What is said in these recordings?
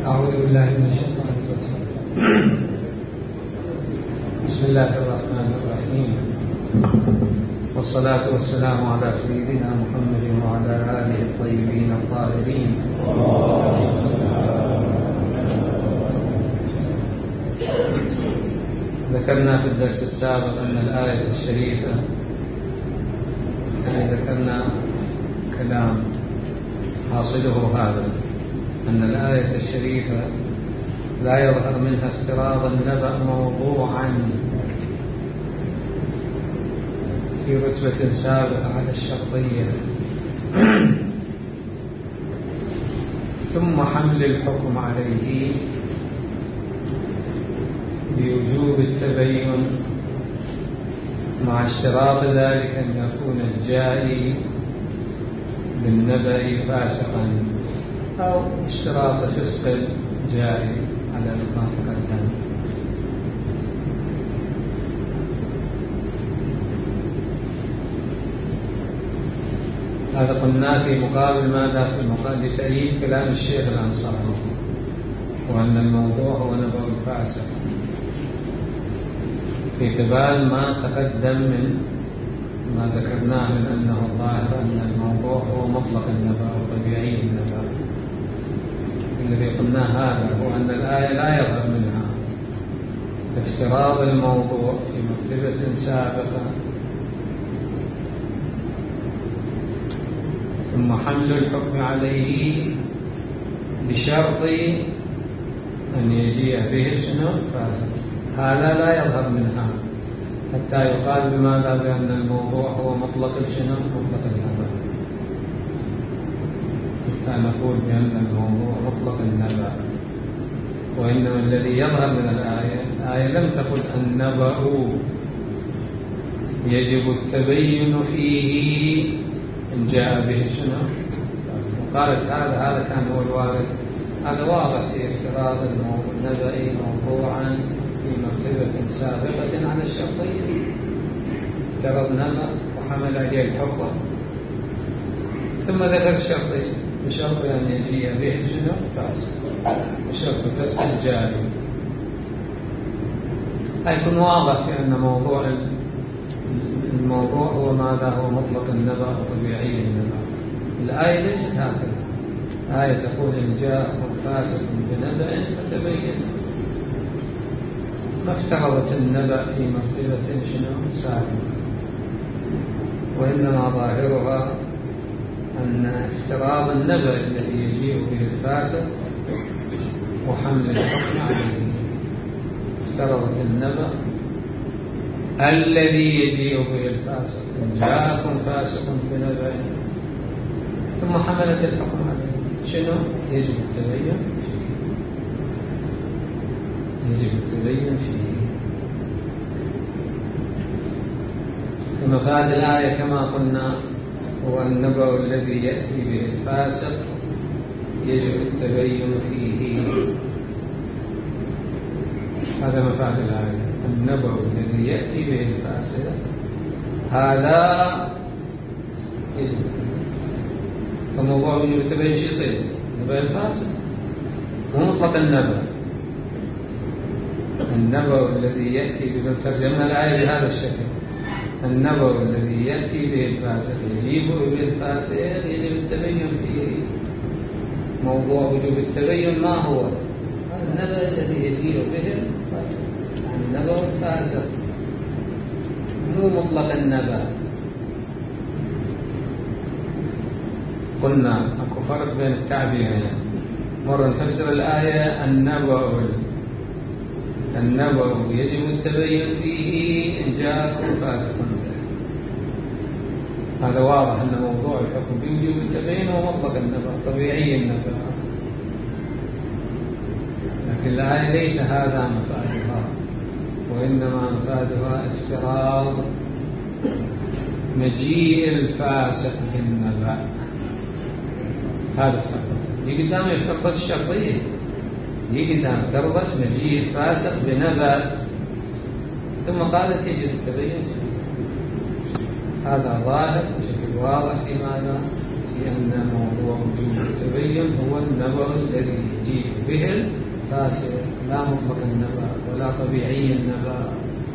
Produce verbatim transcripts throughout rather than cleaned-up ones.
أعوذ بالله من الشيطان الرجيم. بسم الله الرحمن الرحيم، والصلاة والسلام على سيدنا محمد وعلى آله الطيبين الطاهرين. ذكرنا في الدرس السابق أن الآية الشريفة ذكرنا كلام حاصله هذا، أن الآية الشريفة لا يظهر منها افتراض النبأ موضوعا في رتبة سابقة على الشرطية، ثم حمل الحكم عليه بوجوب التبين مع اشتراط ذلك أن يكون الجاري بالنبأ فاسقا أو اشتراط فسق الجاري على ما تقدم. هذا قلنا في مقابل ماذا؟ في مقابل تأييد كلام الشيخ الأنصاري، وأن الموضوع هو نبأ الفاسق في قبال ما تقدم من ما ذكرناه من أنه الظاهر أن الموضوع هو مطلق النبأ وطبيعي النبأ. الذي قلناه هذا هو أن الآية لا يظهر منها افتراض الموضوع في مرتبة سابقة، ثم حمل الحكم عليه بشرط أن يجيء به شنو؟ فاسق. هذا لا يظهر منها حتى يقال بماذا؟ بأن الموضوع هو مطلق شنو؟ مطلق النبأ، حتى نقول بأن الموضوع مطلق النبأ. وإنما الذي يظهر من الآية، الآية لم تقل النبأ يجب التبين فيه إن جاء به شنو؟ وقالت هذا هذا كان هو الوارد. هذا واضح في افتراض النبأ موضوعا في مرتبة سابقة على الشرطية. افترض نبأ وحمل عليه الحكم، ثم ذكر الشرطية بشرط أن يجيء به شنو؟ فاسق، بشرط فسق الجاري. هيكون واضح في أن موضوع الموضوع هو ماذا؟ هو مطلق النبأ وطبيعي النبأ. الآية ليست هكذا. الآية تقول إن جاءكم فاسق بنبأ فتبين. ما افترضت النبأ في مرتبة شنو؟ سابقة، وإنما ظاهرها أن افتراض النبأ الذي يجيء به الفاسق وحمل الحكم عليه. افترضت النبأ الذي يجيء به الفاسق، إن جاءكم فاسق بنبأ، ثم حملت الحكم عليه. شنو؟ يجب التبين فيه. يجب التبين فيه. فمفاد الآية كما قلنا هو النبأ الذي يأتي به الفاسق يجب التبين فيه. هذا مفاد الآية، النبأ الذي يأتي به الفاسق هذا يجب. فموضوع وجوب التبين شو يصير؟ نبأ الفاسق مو مطلق النبأ. النبأ الذي يأتي به، ترجمنا الآية بهذا الشكل: النبأ الذي يأتي به الفاسق يجيب به الفاسق يجب التبين فيه. موضوع وجوب التبين ما هو؟ النبأ الذي يجيء به الفاسق، يعني النبأ الفاسق مو مطلق النبأ. قلنا اكو فرق بين التعبيرين. مرة نفسر الآية النبأ النبأ يجب التبين فيه إن جاءكم فاسق به. هذا واضح أن موضوع الحكم بوجوب التبين هو مطلق النبأ طبيعي النبأ. لكن الآية ليس هذا مفادها، وإنما مفادها افتراض مجيء الفاسق بالنبأ. هذا افترضت دي قدام افترضت الشرطية، دي قدام افترضت مجيء الفاسق بنبأ، ثم قالت يجب التبين. هذا ظاهر بشكل واضح في ماذا؟ في أن موضوع وجوب التبين هو النبأ الذي يجيء به الفاسق، لا مطلق النبأ ولا طبيعي النبأ.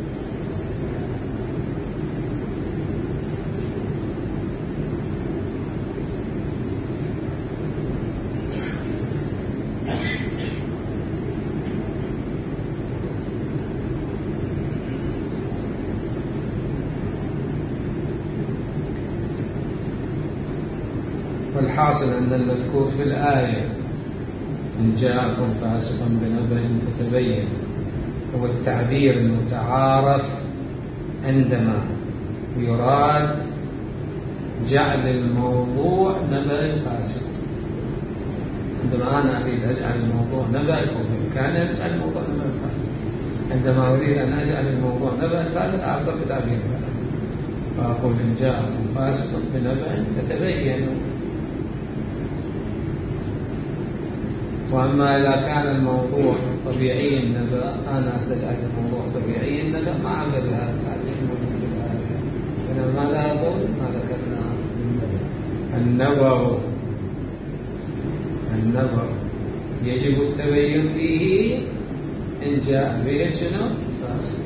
والحاصل أن المذكور في الآية إن جاءكم فاسق بنبأ فتبين هو التعبير المتعارف عندما يراد جعل الموضوع نبأ فاسق. عندما أنا أريد أجعل الموضوع نبأ بإمكاني أن أجعل الموضوع نبأ فاسق. عندما أريد أن أجعل الموضوع نبأ فاسق أعبر بتعبير فاسق فأقول إن جاءكم فاسق بنبأ فتبينوا. وأما إذا كان الموضوع طبيعي النبأ أنا أجعل الموضوع طبيعي النبأ ما عبر بهذا التعبير موجود في الآية. إنما ماذا أقول؟ ما ذكرنا النبأ النبأ يجب التبين فيه إن جاء به شنو؟ فاسق.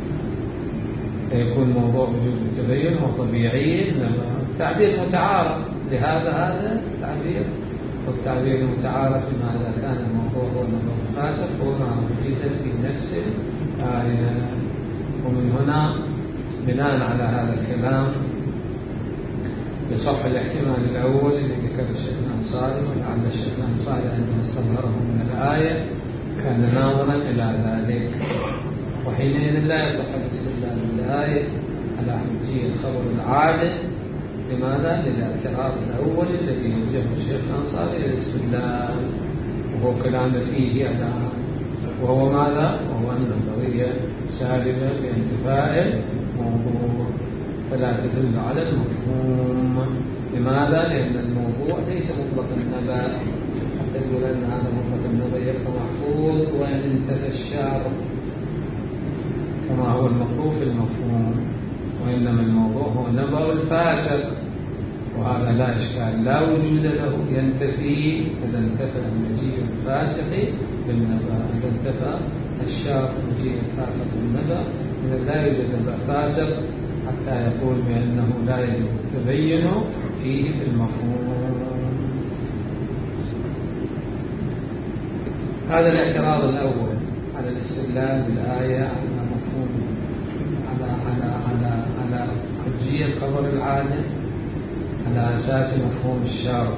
يكون موضوع وجوب التبين هو طبيعي النبأ. التعبير متعارف لهذا هذا التعبير، والتعبير المتعارف ما إذا كان الموضوع هو نبأ فاسق هو ما وجد في نفس الآية. ومن هنا بناء على هذا الكلام يصح الاحتمال الأول اللي ذكر الشيخ الأنصاري، ولعل الشيخ الأنصاري عندما استظهره من الآية كان ناظرا إلى ذلك، وحينئذ لا يصح الاستدلال بالآية على حجية خبر العادة. لماذا؟ للاعتراض الأول الذي يوجهه الشيخ الأنصاري للاستدلال، وهو كلام فيه الآن، وهو ماذا؟ وهو أن القضية سالبة بانتفاء الموضوع فلا تدل على المفهوم. لماذا؟ لأن الموضوع ليس مطلق النبأ حتى تقول أن هذا مطلق النبأ يبقى محفوظ وإن انتفى الشارع كما هو المطلوب في المفهوم، وإنما الموضوع هو نبأ الفاسق، وهذا لا إشكال لا وجود له، ينتفي إذا انتفى المجيء الفاسق بالنبأ، إذا انتفى الشارع مجيء الفاسق بالنبأ إذا لا يوجد نبأ فاسق حتى يقول بأنه لا يجب التبين فيه في المفهوم. هذا الاعتراض الأول على الاستدلال بالآية على مفهوم على على على على حجية خبر العادة على أساس مفهوم الشارع.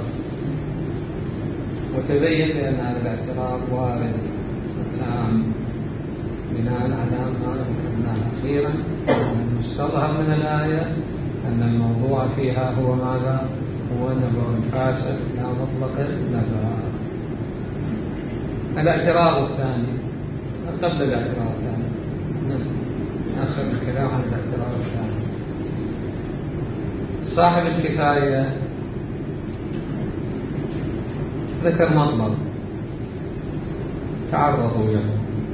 وتبين بأن هذا الاعتراض وارد وتام بناء على ما ذكرناه أخيرا أن المستظهر من الآية أن الموضوع فيها هو ماذا؟ هو نبأ فاسق لا مطلق النبأ. الاعتراض الثاني قبل الاعتراض الثاني نأخذ الكلام عن الاعتراض الثاني. صاحب الكفاية ذكر مطلب تعرضوا له.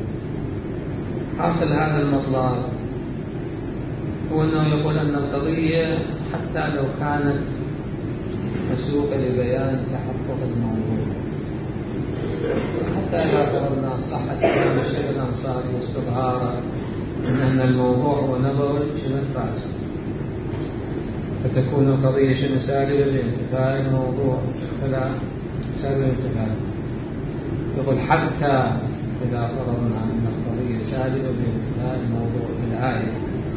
حاصل هذا المطلب هو أنه يقول أن القضية حتى لو كانت مسوقة لبيان تحقق الموضوع، حتى إذا فرضنا صحة كلام الشيخ الأنصاري واستظهاره أن الموضوع هو نبأ فاسق، فتكون القضية شنو سالبة لانتفاء الموضوع فلا سالبة لانتفاء. يقول حتى إذا فرضنا أن القضية سالبة لانتفاء الموضوع في الآية،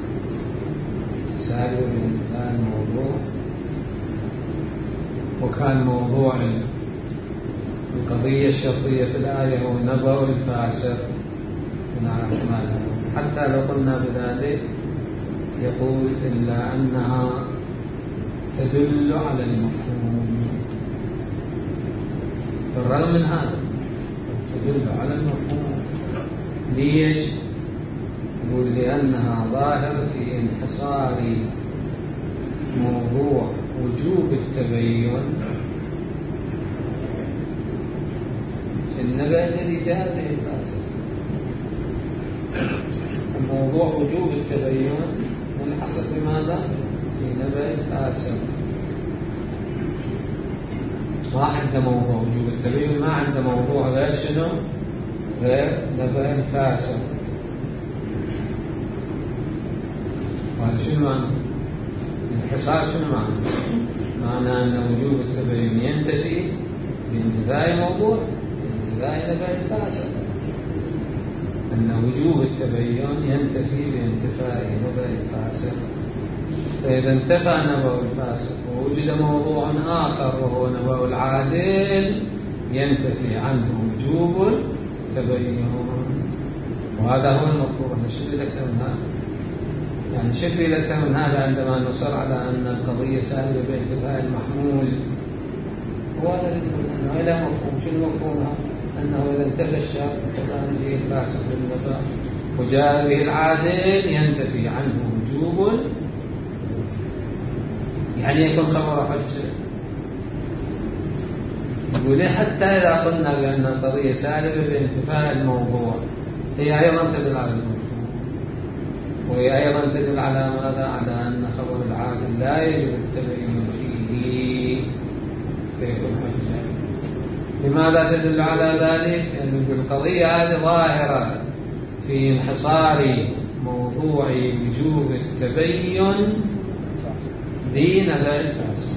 سالبة لانتفاء الموضوع، وكان موضوع القضية الشرطية في الآية هو نبأ الفاسق من احتمالها، حتى لو قلنا بذلك يقول إلا أنها تدل على المفهوم. بالرغم من هذا تدل على المفهوم. ليش؟ يقول لأنها ظاهرة في انحصار موضوع وجوب التبين في النبأ الذي جاء به الفاسق. موضوع وجوب التبين منحصر بماذا؟ في نبأ الفاسق. ما عنده موضوع وجوب التبين، ما عنده موضوع غير شنو؟ غير نبأ الفاسق. وهذا شنو معنى الانحصار؟ شنو معنى؟ معنى أن وجوب التبين ينتفي بانتفاء موضوع بانتفاء نبأ الفاسق، أن وجوب التبين ينتفي بانتفاء نبأ الفاسق. فإذا انتفى نبأ الفاسق ووجد موضوع آخر وهو نبأ العادل ينتفي عنه وجوب التبين. وهذا هو المفروض. نشد لك من هذا، يعني شد لك من هذا عندما نصر على أن القضية سالبة بانتفاء المحمول. وهذا أنه إلى مفهوم. شنو مفهومها؟ أنه إذا انتفى الشرط انتفى مجيء الفاسق بالنبأ وجاء به العادل ينتفي عنه وجوب، يعني يكون خبر حجة. يقول حتى إذا قلنا بأن القضية سالبة بانتفاء الموضوع هي أيضا تدل على المفهوم، وهي أيضا تدل على ماذا؟ على أن خبر العادل لا يجب التبين فيه فيكون حجة. لماذا تدل على ذلك؟ يعني القضية هذه ظاهرة في انحصار موضوع وجوب التبين بنبأ الفاسق.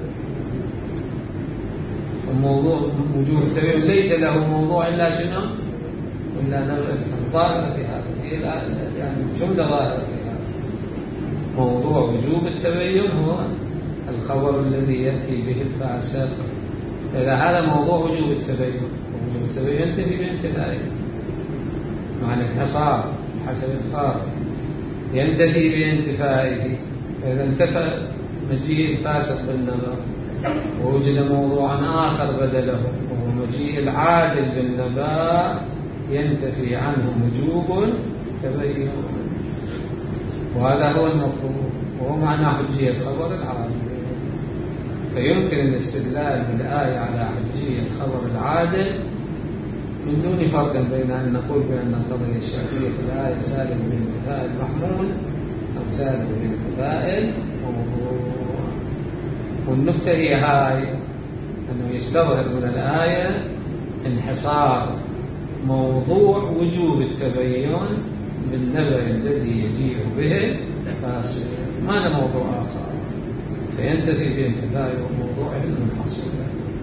موضوع وجوب التبين ليس له موضوع إلا شنو؟ إلا نبأ ظاهرة في هذا، يعني جملة ظاهرة في هذا. موضوع وجوب التبين هو الخبر الذي يأتي به الفاسق. إذا هذا موضوع وجوب التبين، وجوب التبين ينتفي بانتفائه مع الانحصار حسب الفارق، ينتفي بانتفائه. فإذا انتفى مجيء الفاسق بالنبأ ووجد موضوعا آخر بدله وهو مجيء العادل بالنبأ ينتفي عنه وجوب تبين. وهذا هو المفروض، وهو معنى حجية خبر العادل. فيمكن الاستدلال بالآية على حجية خبر العادل من دون فرق بين أن نقول بأن القضية الشرعية في الآية سالبة بانتفاء المحمول أو سالبة بانتفاء الموضوع. والنكتة هي هاي، أنه يستظهر من الآية انحصار موضوع وجوب التبين بالنبأ الذي يجيء به فاسق، ما له موضوع آخر، فينتفي بانتفاء موضوع المنحصر.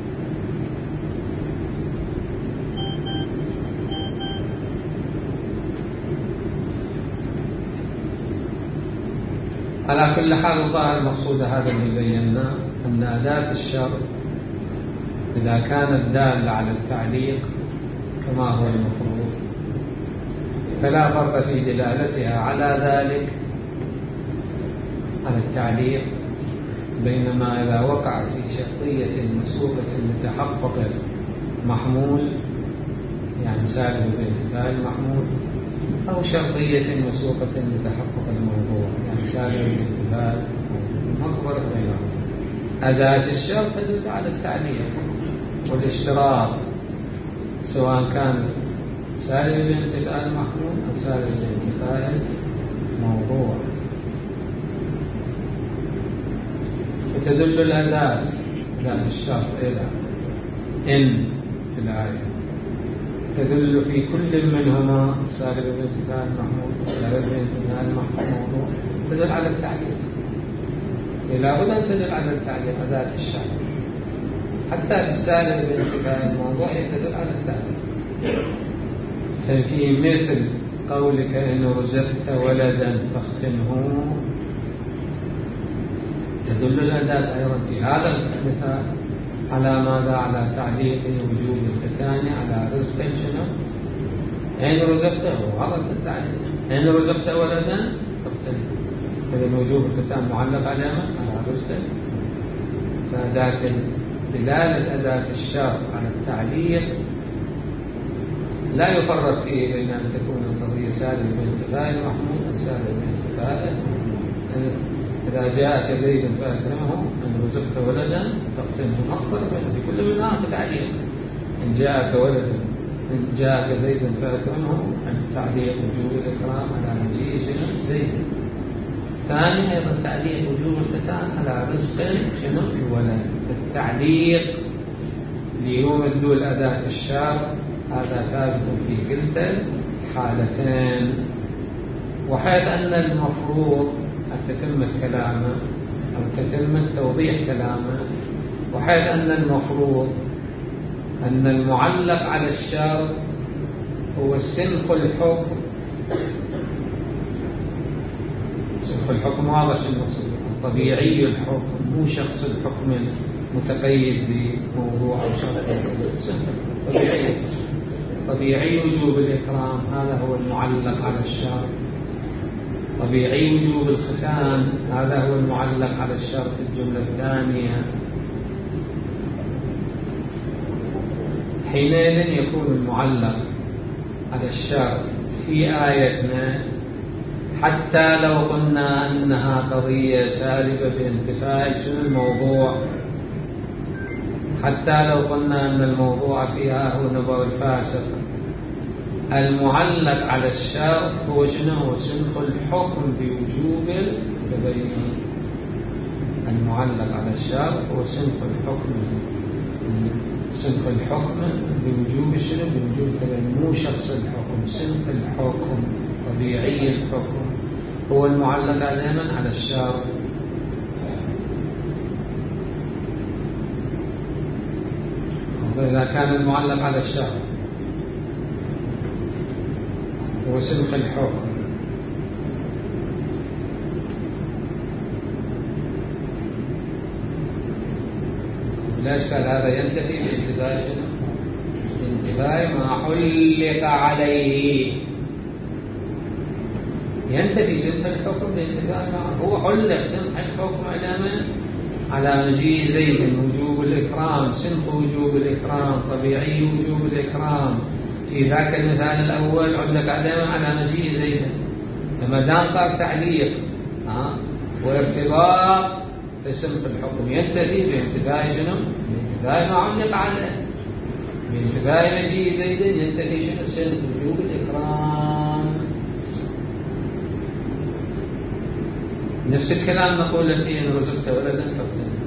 على كل حال الظاهر المقصود هذا اللي بينا، أن أداة الشرط إذا كانت دالة على التعليق كما هو المفروض فلا فرق في دلالتها على ذلك على التعليق، بينما إذا وقعت في شرطية مسبوقة لتحقق المحمول يعني سالب بانتفاء المحمول، أو شرطية مسبوقة لتحقق الموضوع يعني سالب بانتفاء المخبر بينهم، أداة الشرط تدل على التعليق والاشتراط سواء كانت سالب بانتفاء المحمول أو سالب بانتفاء الموضوع. فتدل الأداة أداة الشرط إلى إن في الآية تدل في كل منهما سالب بانتفاء المحمول وسالب بانتفاء الموضوع، تدل على التعليق. لا بد أن تدل على التعليق أداة الشرط، حتى في السالب بانتفاء الموضوع تدل على التعليق. ففي مثل قولك إن رزقت ولدا فاختنه تدل الأداة أيضا في هذا المثال على ماذا؟ على تعليق وجوب الختان على رزق شنو؟ إن رزقته، هذا التعليق. إن رزقت ولدا فاختنه، إذا وجوب الختان معلق على على رزق. فأداة دلالة أداة الشرط على التعليق لا يفرق فيه بين أن تكون القضية سالبة بانتفاء المحمول أو سالبة بانتفاء. إذا جاءك زيد فأكرمه، أن رزقت ولدا فاقتنه، أخبر في كل من آخر تعليق. إن جاءك ولد إن جاءك زيد فأكرمه، عن تعليق وجوب الإكرام على مجيء زيد. ثاني أيضا تعليق وجوب الختان على رزق شنو الولد. التعليق ليمدوا الأداة الشرط، هذا ثابت في كلتا الحالتين. وحيث أن المفروض أن تتمة كلامه أو تتمة توضيح كلامه، وحيث أن المفروض أن المعلق على الشرط هو سنخ الحكم. سنخ الحكم واضح المقصود، طبيعي الحكم، مو شخص الحكم متقيد بموضوع أو شرط. طبيعي طبيعي وجوب الإكرام، هذا هو المعلق على الشرط. طبيعي وجوب الختان، هذا هو المعلق على الشرط في الجملة الثانية. حينئذ يكون المعلق على الشرط في آيتنا، حتى لو قلنا أنها قضية سالبة بانتفاء شنو الموضوع، حتى لو قلنا أن الموضوع فيها هو نبأ الفاسق، المعلق على الشرط هو شنو؟ هو سنخ الحكم بوجوب التبين. المعلق على الشرط هو سنخ الحكم، سنخ الحكم بوجوب شنو؟ بوجوب التبين، مو شخص الحكم، سنخ الحكم، طبيعي الحكم هو المعلق دائما على الشرط. فإذا كان المعلق على الشرط هو سنخ الحكم، لا إشكال، هذا ينتفي بانتفاء شنو؟ بانتفاء ما علق عليه. ينتفي سنخ الحكم بانتفاء ما هو علق. سنخ الحكم على من؟ على مجيء زيد، وجوب الإكرام، سنخ وجوب الإكرام، طبيعي وجوب الإكرام. في ذاك المثال الأول علق على على مجيء زيد، لما دام صار تعليق ها وارتباط في سنخ الحكم ينتفي بانتفاء شنو؟ بانتفاء ما علق عليه. بانتفاء مجيء زيد ينتفي شنو؟ سنخ وجوب الإكرام. نفس الكلام نقول فيه إن رزقت ولدا فافتنه.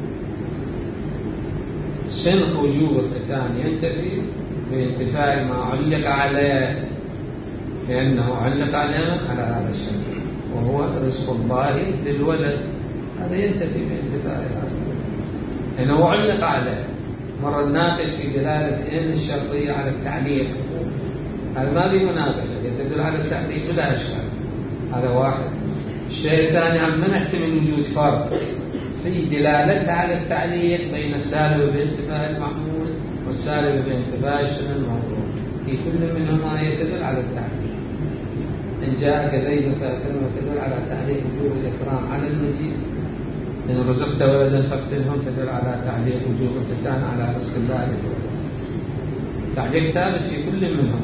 سنخ وجوب الختان ينتفي بانتفاء ما علق عليه، لأنه علق عليه على هذا الشيء وهو رزق الله للولد، هذا ينتفي بانتفاء هذا، لأنه علق عليه. مرة ناقش في دلالة إن الشرطية على التعليق، هذا ما في مناقشة، يتدل على التعليق بلا إشكال، هذا واحد. الشيء الثاني عم ما نحتمل وجود فرق في دلالتها على التعليق بين السالب بانتفاء المحمول والسالب بانتفاء شنو الموضوع، في كل منهما يتدل على التعليق. إن جاءك زيد فأكرمه تدل على تعليق وجوب الإكرام على المجيء، إن رزقت ولدا فافتنهم تدل على تعليق وجوب الختان على رزق الله للولد. تعليق ثابت في كل منهم.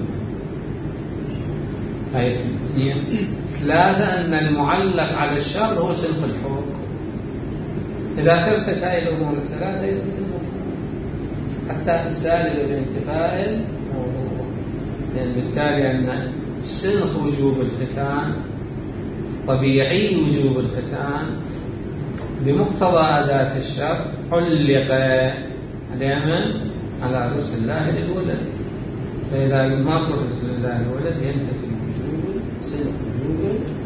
هاي اثنين. ثلاثة أن المعلق على الشرط هو سنخ الحكم. إذا ثبتت هاي الأمور الثلاثة يثبت المفهوم حتى في السالب بانتفاء الموضوع، لأن بالتالي أن سنخ وجوب الختان طبيعي وجوب الختان بمقتضى أداة الشرط علق على من؟ على رزق الله للولد. فإذا ما رزق الله للولد ينتفي وجوب سنخ وجوب الختان.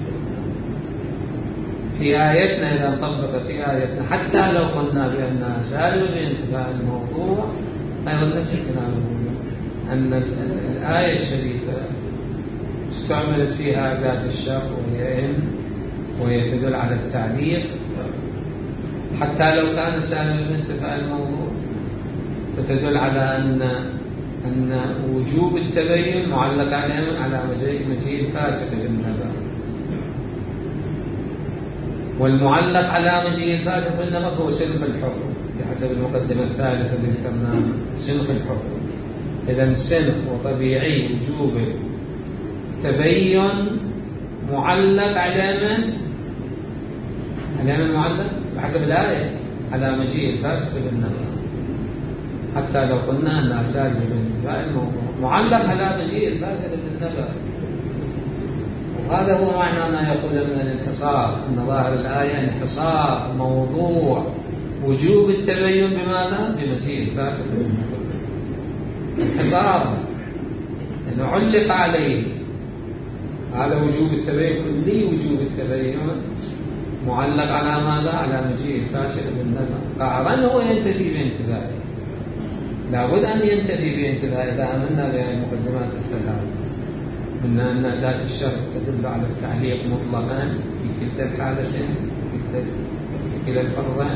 في آيتنا إذا نطبق في آيتنا حتى لو قلنا بأنها سالبة بانتفاء الموضوع، أيضا نفس الكلام أن الآية الشريفة استعملت فيها أداة الشرط وهي إن، وهي تدل على التعليق حتى لو كان سالبا بانتفاء الموضوع، فتدل على أن أن وجوب التبين معلق على على مجيء الفاسق بالنبأ، والمعلق على مجيء الفاسق بالنبأ هو سنخ الحكم بحسب المقدمة الثالثة اللي ذكرناها، سنخ الحكم. إذا سنخ وطبيعي وجوب تبين معلق على من؟ على من معلق؟ بحسب الآية على مجيء الفاسق بالنبأ، حتى لو قلنا أنها سالبة بانتفاء الموضوع، معلق على مجيء الفاسق بالنبأ. وهذا هو معنى ما يقول من الانحصار، أن ظاهر الآية انحصار موضوع وجوب التبين بماذا؟ بمجيء الفاسق انحصارا، لأنه علق عليه. هذا وجوب التبين كلي، وجوب التبين معلق على ماذا؟ على مجيء الفاسق بالنظر. قعرا هو ينتفي بانتفاعه، لابد أن ينتفي بانتفاعه. إذا آمنا بهذه المقدمات الثلاث، من أن أداة الشرط تدل على التعليق مطلقا في كلتا الحالتين، في كلا الفرضين،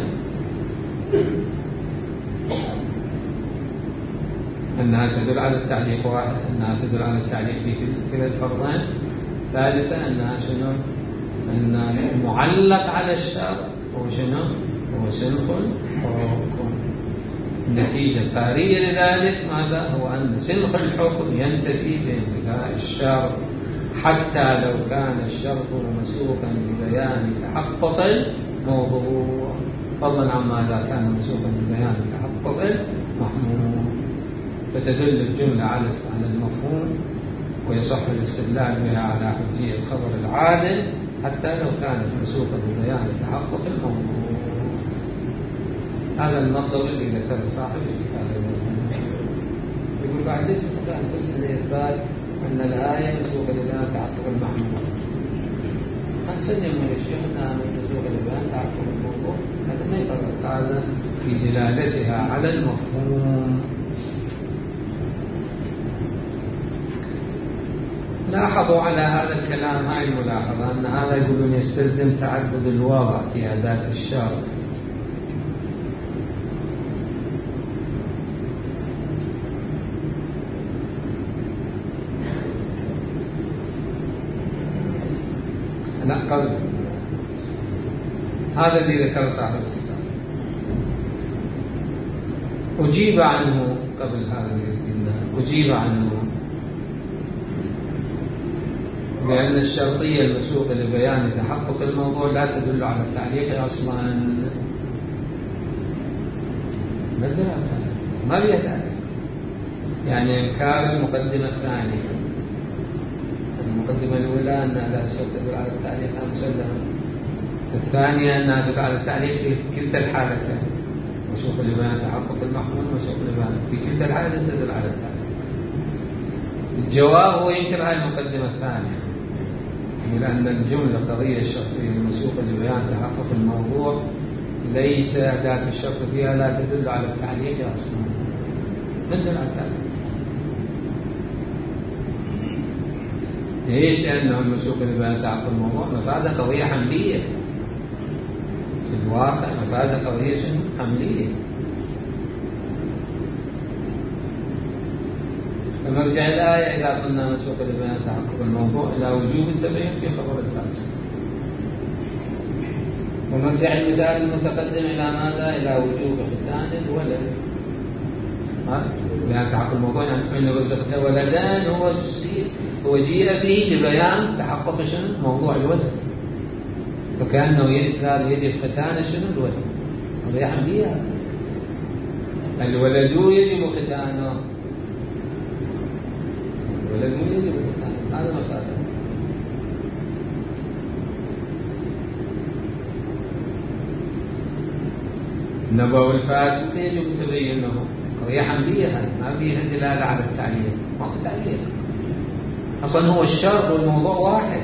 أنها تدل على التعليق واحد، أنها تدل على التعليق في كلا الفرضين. ثالثا أنها شنو؟ أن المعلق على الشرط هو شنو؟ هو سلخ حكم. النتيجة القارية لذلك ماذا؟ هو أن سلخ الحكم ينتفي بانتفاء الشرط، حتى لو كان الشرط مسوقا ببيان تحقق الموضوع، فضلا عما إذا كان مسوقا ببيان تحقق المحمول. فتدل الجملة على المفهوم، ويصح الاستدلال بها على حجية خبر العادل حتى لو كانت مسوقة ببيان تحقق الموضوع. هذا المطلب اللي ذكره صاحب الكتاب. يقول بعد ليش تستطيع أن تسأل لإثبات أن الآية مسوقة ببيان تحقق المحمول؟ هنسلم من الشيخ أنها مسوقة ببيان تحقق الموضوع، هذا ما يفرق هذا في دلالتها على المفهوم. لاحظوا على هذا الكلام هاي الملاحظة، أن هذا يقولون يستلزم تعدد الوضع في أداة الشرط. لا قبل هذا اللي ذكر صاحب الكتاب أجيب عنه قبل هذا اللي أجيب عنه بأن الشرطية المسوقة لبيان تحقق الموضوع لا تدل على التعليق أصلا. ما ما بيها تعليق، يعني إنكار المقدمة الثانية. المقدمة الأولى أنها لا تدل على التعليق مسلمة، الثانية أنها تدل على التعليق في كلتا الحالتين، مسوقة لبيان تحقق المحمول مسوقة لبيان في كلتا الحالتين تدل على التعليق. الجواب هو ينكر هذه المقدمة الثانية، لأن الجملة قضية الشرطية المسوقة لبيان تحقق الموضوع ليس أداة الشرط فيها لا تدل على التعليق أصلا، تدل على التعليق. ليش؟ لأنه المسوقة لبيان تحقق الموضوع مفادة قضية حملية في الواقع، مفادة قضية حملية. فمرجع الآية إذا قلنا مسوق لبيان تحقق الموضوع إلى وجوب التبين في خبر الفاسق، ومرجع المثال المتقدم إلى ماذا؟ إلى وجوب ختان الولد. بيان تحقق الموضوع يعني إن رزقت ولدان هو هو جيء به لبيان تحقق شنو؟ موضوع الولد، فكأنه يجب ختان شنو؟ الولد. قضية حملية، الولد يجب ختانه، الولد يجب ختانه، هذا مفاده. النبوة الفاسق يجب تبينه، قضية حملية هذه ما فيها دلالة على التعليق، ما في تعليق أصلا. هو الشرط والموضوع واحد،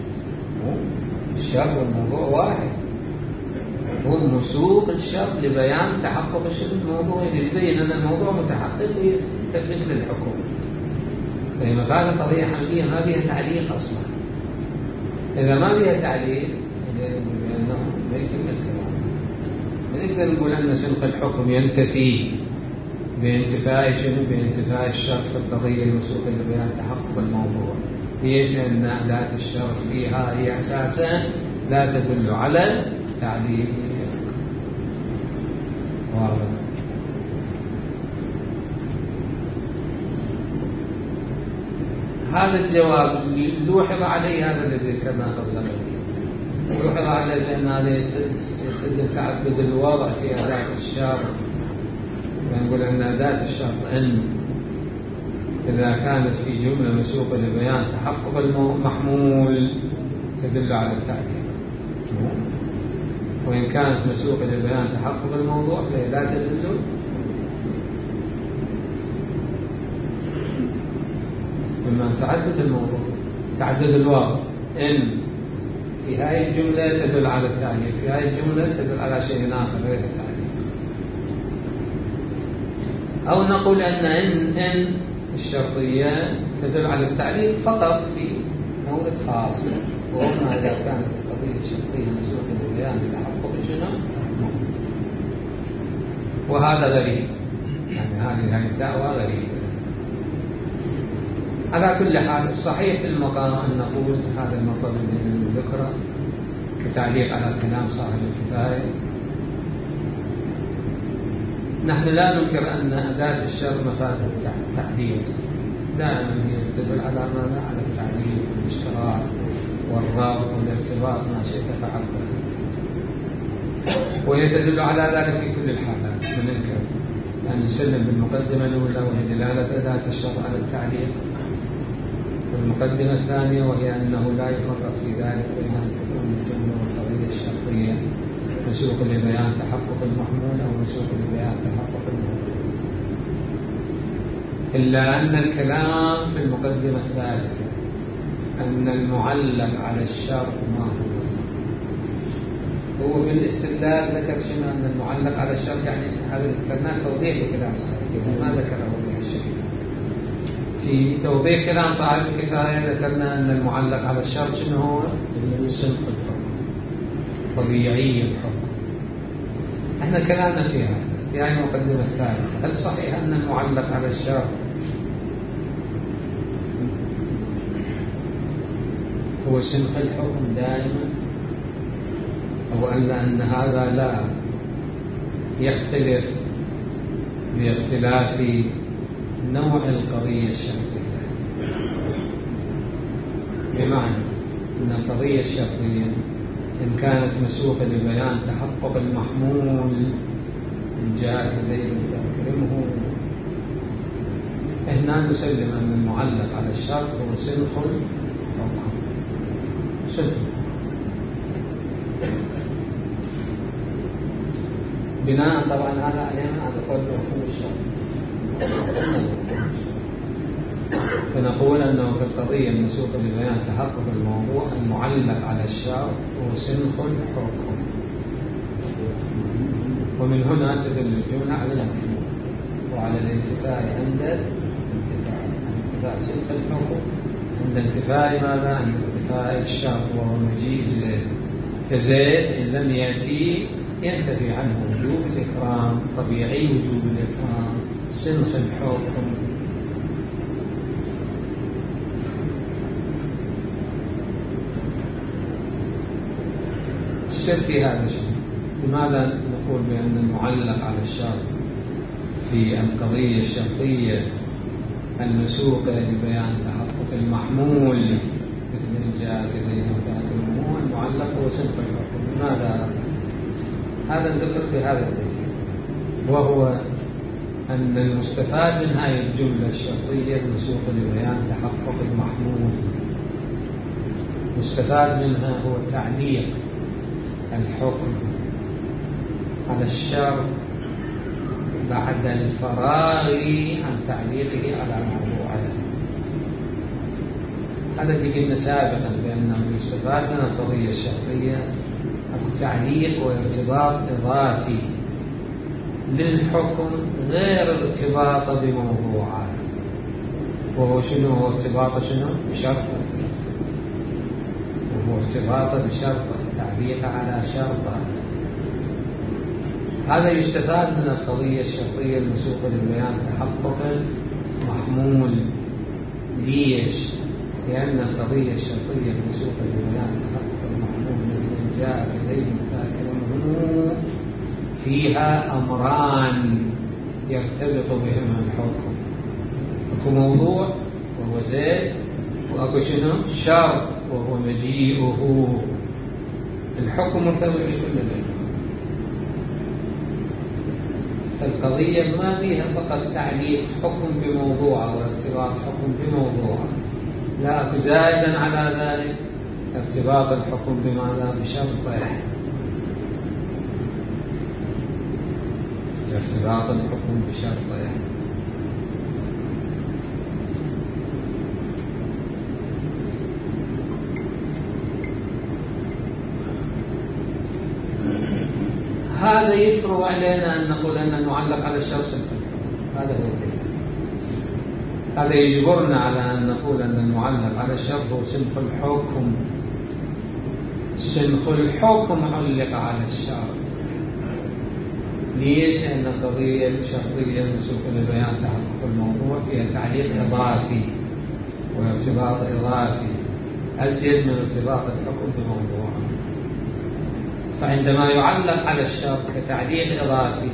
الشرط والموضوع واحد، هو مسوق الشرط لبيان تحقق الموضوع، يبين أن الموضوع متحقق ويثبت للحكم. فهي مفادة قضية حملية ما فيها تعليق أصلا. إذا ما فيها تعليق لأنه ما يتم الكلام، نقدر نقول أن سلق الحكم ينتفي بانتفاء شنو؟ بانتفاء الشرط في القضية المسوقة لبيان تحقق الموضوع. ليش؟ لأن أداة الشرط فيها هي أساسا لا تدل على تعليق. واضح؟ هذا الجواب اللي لوحظ عليه هذا الذي ذكرنا قبل قليل، لوحظ عليه بأن هذا يستلزم تعدد الوضع في أداة الشرط. ونقول أن أداة الشرط إن إذا كانت في جملة مسوقة لبيان تحقق المحمول تدل على التعليق. وإن كانت مسوقة لبيان تحقق الموضوع فهي لا تدل مما تعدد الموضوع تعدد الواو. إن في هذه الجملة تدل على التعليق، في هذه الجملة تدل على شيء آخر غير التعليق. أو نقول أن إن إن الشرطية تدل على التعليق فقط في مورد خاص، وهو إذا كانت القضية الشرطية مسوقة لبيان تحقق شنو، وهذا غريب، يعني هذه هذه الدعوة غريبة. على كل حال الصحيح في المقام أن نقول هذا المطلب الذي ذكره كتعليق على كلام صاحب الكفاية. نحن لا ننكر أن أداة الشرط مفادها التعليق، دائما هي تدل على ماذا؟ على التعليق والاشتراك والرابط والارتباط ما شئت فعله، وهي تدل على ذلك في كل الحالات. من ننكر أن نسلم بالمقدمة الأولى وهي دلالة أداة الشرط على التعليق، والمقدمة الثانية وهي أنه لا يفرق في ذلك بين أن تكون الجملة والقضية الشرطية مسوق لبيان تحقق المحمول أو مسوق لبيان تحقق المحمول، إلا أن الكلام في المقدمة الثالثة أن المعلق على الشرط ما هو هو بالاستدلال ذكر شنو أن المعلق على الشرط، يعني هذا ذكرناه توضيح لكلام صاحب الكفاية، ما ذكره بهالشكل. في توضيح كلام صاحب الكفاية ذكرنا أن المعلق على الشرط شنو هو؟ صدق الحكم، طبيعي الحكم. احنا كلامنا فيها في هذه المقدمة الثالثة، هل صحيح أن المعلق على الشرط هو سنخ الحكم دائما، أو أن أن هذا لا يختلف باختلاف نوع القضية الشرطية؟ بمعنى أن القضية الشرطية إن كانت مسوقة لبيان تحقق المحمول إن جاء زيد فأكرمه، هنا نسلم أن المعلق على الشرط هو سنخ الحكم، سنخ بناء طبعا على أيام على قول مفهوم الشرط. فنقول أنه في القضية المسوقة لبيان تحقق الموضوع المعلق على الشرط هو سنخ الحكم، ومن هنا تدل الجملة على المفهوم وعلى الانتفاع عند الانتفاع انتفاع سنخ الحكم عند انتفاع ماذا؟ عند انتفاع الشرط وهو مجيء زيد، فزيد إن لم يأتي ينتفي عنه وجوب الإكرام، طبيعي وجوب الإكرام، سنخ الحكم. السر في هذا الشيء. لماذا نقول بأن المعلق على الشرط في القضية الشرطية المسوقة لبيان تحقق المحمول مثل إن جاء كزيد فأكرمه، المعلق هو سنخ الحكم؟ لماذا؟ هذا الذكر في هذا الذكر، وهو أن المستفاد من هذه الجملة الشرطية المسوقة لبيان تحقق المحمول مستفاد منها هو تعليق الحكم على الشرط بعد الفراغ عن تعليقه على موضوعه. هذا اللي قلنا سابقا بأنه يستفاد من القضية الشرطية تعليق وارتباط إضافي للحكم غير الارتباط بموضوعه، وهو شنو؟ هو ارتباط شنو؟ بشرطه، وهو ارتباط بشرطه، تعليق على شرطه. هذا يستفاد من القضية الشرطية المسوقة للبيان تحقق المحمول. ليش؟ لأن القضية الشرطية المسوقة للبيان تحقق المحمول مثل جاء زيد فأكرمه فيها أمران يرتبط بهما الحكم، أكو موضوع وهو زيد، وأكو شنو؟ شرط وهو مجيئه. الحكم مرتبط بكل ذلك. فالقضية ما فيها فقط تعليق حكم بموضوعه وارتباط حكم بموضوعه، لا، أكو زائدا على ذلك ارتباط الحكم بماذا؟ بشرطه. ارتباط الحكم بشرطه. هذا يفرض علينا أن نقول أن المعلق على الشرط سنخ الحكم. هذا هو الدليل. هذا يجبرنا على أن نقول أن المعلق على الشرط هو سنخ الحكم. سنخ الحكم علق على الشرط. ليش؟ لأن القضية الشرطية المسوق للبيان تحقق الموضوع فيها تعليق إضافي وارتباط إضافي أزيد من ارتباط الحكم بموضوع. فعندما يعلق على الشرط كتعليق إضافي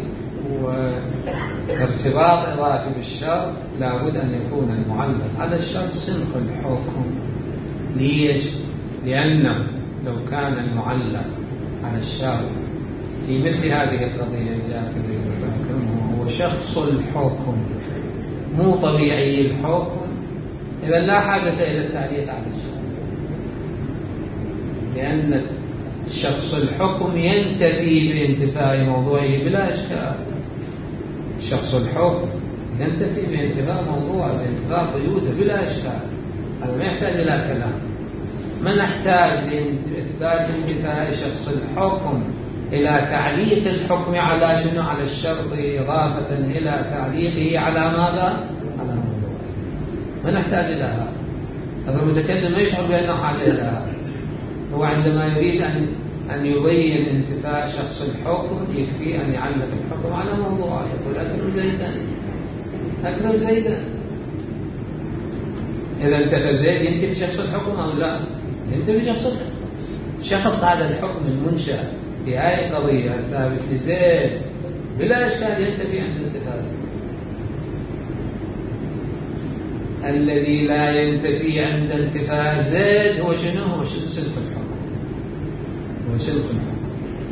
وارتباط إضافي بالشرط لابد أن يكون المعلق على الشرط سنخ الحكم. ليش؟ لأنه لو كان المعلق على الشرط في مثل هذه القضية جاء زيد بن هو شخص الحكم مو طبيعي الحكم، إذا لا حاجة إلى التعليق على الشرط، لأن شخص الحكم ينتفي بانتفاء موضوعه بلا إشكال. شخص الحكم ينتفي بانتفاء موضوعه بانتفاء قيوده بلا إشكال. هذا ما يحتاج إلى كلام. ما نحتاج لإثبات انتفاء شخص الحكم إلى تعليق الحكم على شنو؟ على الشرط، إضافة إلى تعليقه على ماذا؟ على موضوعه. ما نحتاج إلى هذا. هذا المتكلم ما يشعر بأنه حاجة إلى هذا. هو عندما يريد أن أن يبين انتفاء شخص الحكم يكفي أن يعلق الحكم على موضوعه. يقول أكرم زيدا، أكرم زيدا. إذا انتفى زيد ينتفي شخص الحكم أو لا؟ ينتفي شخص الحكم. شخص هذا الحكم المنشأ في هذه القضية ثابت لزيد بلا إشكال ينتفي عند انتفاء زيد. الذي لا ينتفي عند انتفاء زيد هو شنو؟ هو سلك الحكم. هو سلك الحكم.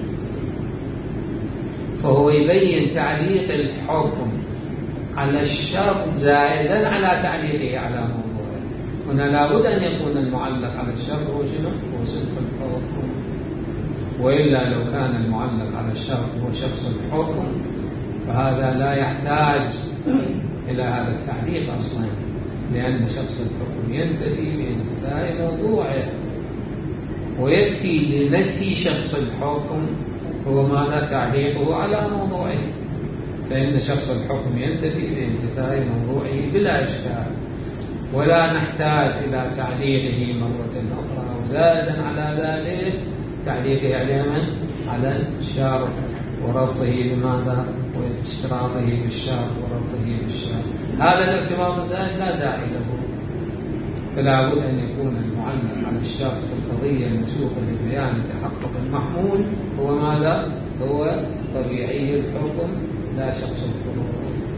فهو يبين تعليق الحكم على الشرط زائدا على تعليقه على موضوعه. هنا لابد أن يكون المعلق على الشرط هو شنو؟ هو سلك الحكم. وإلا لو كان المعلق على الشرط هو شخص الحكم فهذا لا يحتاج إلى هذا التعليق أصلا، لأن شخص الحكم ينتفي بانتفاء موضوعه. ويكفي لنفي شخص الحكم هو ماذا؟ تعليقه على موضوعه. فإن شخص الحكم ينتفي بانتفاء موضوعه بلا إشكال، ولا نحتاج إلى تعليقه مرة أخرى وزادا على ذلك تعليقه على من؟ على الشرط وربطه بماذا؟ واشتراطه بالشرط وربطه بالشرط. هذا الارتباط الزائد لا داعي له. فلا بد أن يكون المعلق على الشرط في القضية المسوقة لبيان تحقق المحمول هو ماذا؟ هو طبيعي الحكم لا شخص الحكم.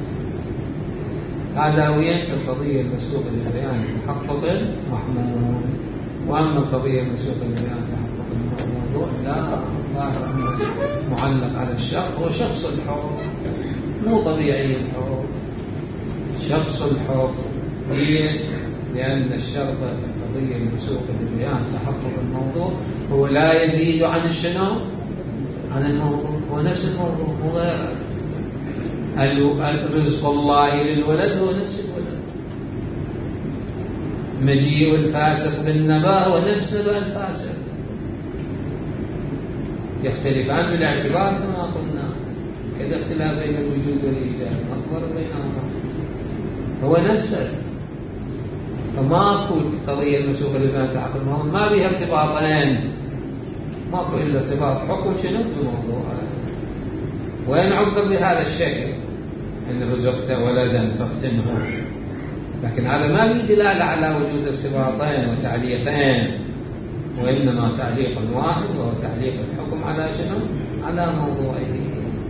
هذا هو في القضية المسوقة لبيان تحقق المحمول. وأما القضية المسوقة لبيان تحقق الموضوع لا ظاهر أنه معلق على الشرط هو شخص الحكم مو طبيعي الحكم. شخص الحكم. ليه؟ لأن الشرط في القضية المسوقة لبيان تحقق الموضوع هو لا يزيد عن الشنو؟ عن الموضوع. هو نفس الموضوع مو غيره. رزق الله للولد هو نفس الولد. مجيء الفاسق بالنبأ هو نفس نبأ الفاسق. يختلفان بالاعتبار كما قلنا، كذا اختلاف بين الوجود والإيجاد أكبر بينهما هو نفسه. فماكو قضية المسوقة لبيان تحقق الموضوع ما بها ارتباطين، ماكو إلا ارتباط حكم شنو بالموضوع. وين عبر بهذا الشكل إن رزقت ولدا فاختنه، لكن هذا ما به دلالة على وجود ارتباطين وتعليقين، وإنما تعليق واحد وهو تعليق الحكم على شنو؟ على موضوعه.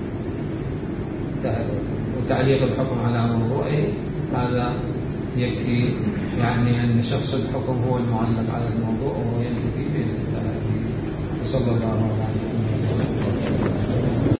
وتعليق الحكم على موضوعه هذا يكفي، يعني أن شخص الحكم هو المعلق على الموضوع وهو ينتفي بانتفاعه. وصلى الله عليه وسلم.